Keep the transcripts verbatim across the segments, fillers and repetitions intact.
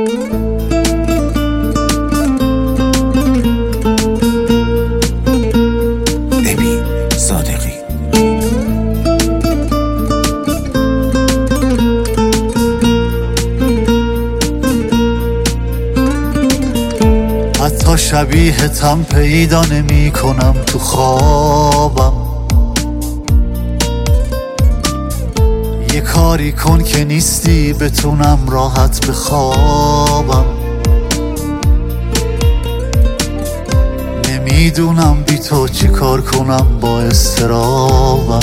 حتی شبیه تم پیدا نمی کنم تو خوابم. یه کاری کن که نیستی بتونم راحت بخوابم. نمیدونم بی تو چی کار کنم با اضطرابم.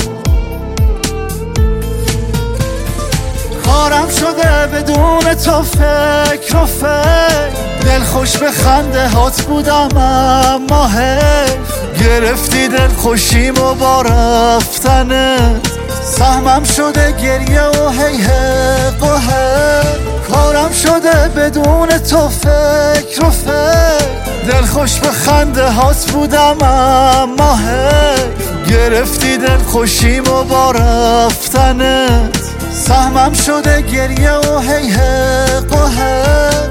کارم شده بدون تو فکر و فکر، دل خوش به خنده هات بودم اما حیف. گرفتی دل خوشیم و با رفتنت، سهمم شده گریه و هی حق و حق. کارم شده بدون تو فکر و فکر، دل خوش به خنده هات بودم اما حیف. گرفتی دل خوشیم و با رفتنت، سهمم شده گریه و هی حق و حق.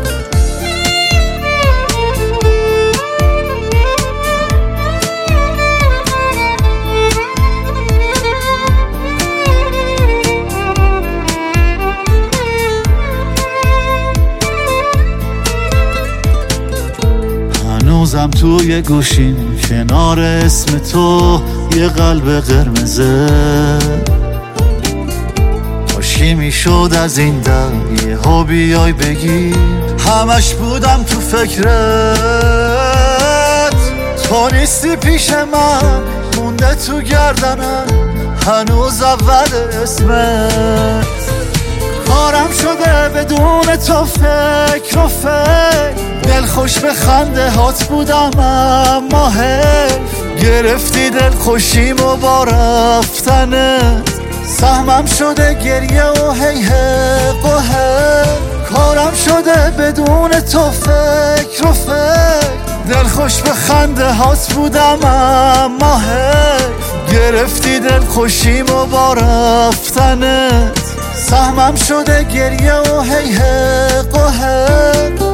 هنوزم توی گوشین کنار اسم تو یه قلب قرمزه. کاشکی میشد از این در یه ها بیای بگیر. همش بودم تو فکرت، تو نیستی پیش من، مونده تو گردنم هنوز اول اسمت. کارم شده بدون تو فکر و فکر، دل خوش به خنده هات بودم اما حیف. گرفتی دل خوشیم و با رفتنت، سهمم شده گریه و هی حق و حق. کارم شده بدون تو فکر و فکر، دل خوش به خنده هات بودم اما حیف. گرفتی دل خوشیم و با رفتنت، سهمم شده گریه و هی حق و حق.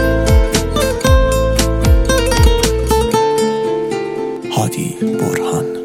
هادی برهان.